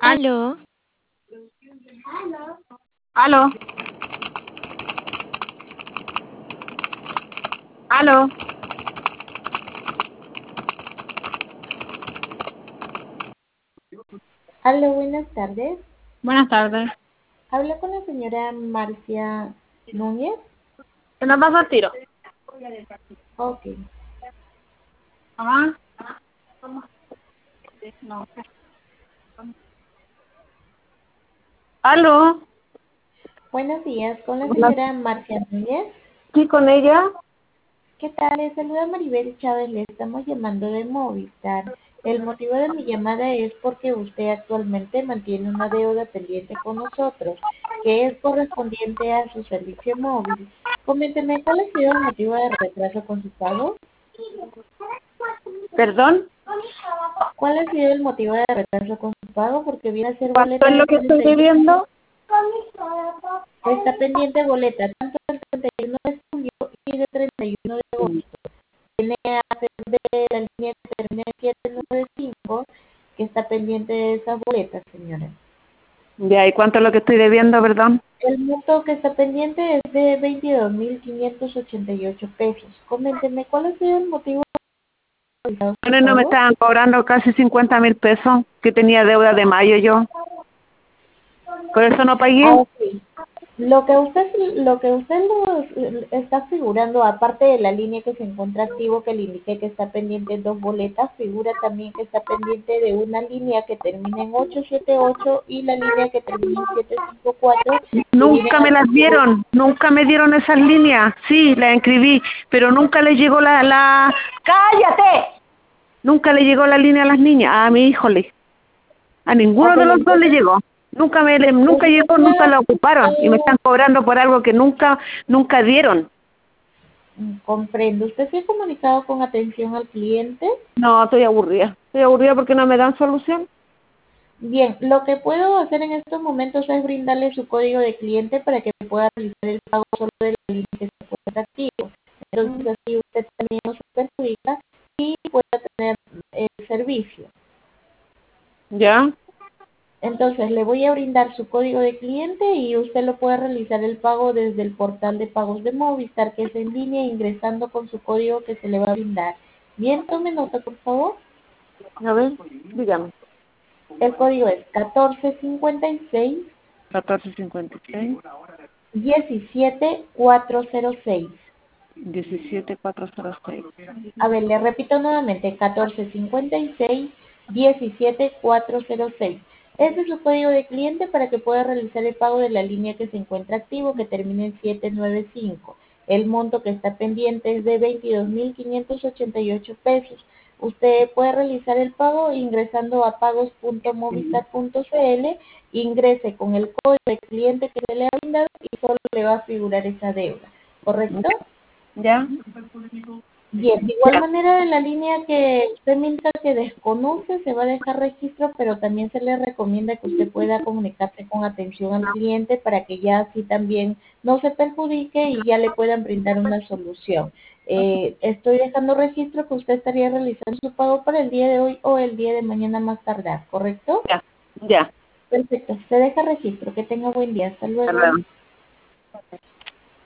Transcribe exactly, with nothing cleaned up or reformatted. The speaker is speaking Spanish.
Aló. Aló. Aló. Aló, buenas tardes. Buenas tardes. Hablo con la señora Marcia Núñez. ¿Se nos pasa el tiro? Ok. Mamá. No. Aló. Buenos días, con la Hola. señora Marcia Núñez. Sí, con ella. ¿Qué tal? Les saluda Maribel Chávez, le estamos llamando de Movistar. El motivo de mi llamada es porque usted actualmente mantiene una deuda pendiente con nosotros, que es correspondiente a su servicio móvil. Coménteme, ¿cuál ha sido el motivo de retraso con su pago? Perdón. ¿Cuál ha sido el motivo de retraso con su pago? Porque viene a ser ¿Cuánto boleta es de lo que estoy treinta y uno. debiendo? Está pendiente boleta tanto del treinta y uno de julio y del treinta y uno de agosto. Viene a ser de la línea que termina en siete nueve cinco, que está pendiente de esas boletas, señora. Ya, ¿y cuánto es lo que estoy debiendo, perdón? El monto que está pendiente es de veintidós mil quinientos ochenta y ocho pesos. Coménteme, ¿cuál ha sido el motivo de realizar su Bueno, no me pago? estaban cobrando casi cincuenta mil pesos, que tenía deuda de mayo yo. Por eso no Ah, pagué. ok. Lo que usted, lo que usted nos está figurando, aparte de la línea que se encuentra activo, que le indiqué que está pendiente de dos boletas, figura también que está pendiente de una línea que termina en ocho siete ocho y la línea que termina en siete cinco cuatro, que vienen Nunca me a las ser. dieron, nunca me dieron esas líneas. Sí, las inscribí, pero nunca le llegó la, la... ¡Cállate! Nunca le llegó la línea a las niñas, a mi híjole. A ninguno Ok, de los dos le entonces, llegó. Nunca me, le- nunca llegó, nunca entonces la ocuparon y me están cobrando por algo que nunca, nunca dieron. mm, comprendo. ¿Usted se ha comunicado con atención al cliente? No, estoy aburrida. Estoy aburrida porque no me dan solución. Bien, lo que puedo hacer en estos momentos es brindarle su código de cliente para que pueda realizar el pago solo de la línea que se encuentra activo. Entonces así usted también no se perjudica y pueda tener el servicio. ¿Ya? Entonces le voy a brindar su código de cliente y usted lo puede realizar el pago desde el portal de pagos de Movistar, que es en línea, ingresando con su código que se le va a brindar. Bien, tome nota, por favor. A ver, dígame. El código es catorce cincuenta y seis catorce cincuenta y seis, diecisiete cuatrocientos seis. diecisiete cuatrocientos seis. A ver, le repito nuevamente, catorce cincuenta y seis diecisiete cuatrocientos seis. Ese es su código de cliente para que pueda realizar el pago de la línea que se encuentra activo, que termina en siete nueve cinco. El monto que está pendiente es de veintidós mil quinientos ochenta y ocho pesos. Usted puede realizar el pago ingresando a pagos punto movistar punto cl, ingrese con el código de cliente que se le ha brindado y solo le va a figurar esa deuda, ¿correcto? ¿Ya? Bien, de igual Ya. manera en la línea que usted me indica que desconoce, se va a dejar registro, pero también se le recomienda que usted pueda comunicarse con atención al cliente para que ya así también no se perjudique y ya le puedan brindar una solución. Eh, estoy dejando registro que usted estaría realizando su pago para el día de hoy o el día de mañana más tardar, ¿correcto? Ya. Ya. Perfecto, se deja registro. Que tenga buen día. Hasta Hasta luego. luego.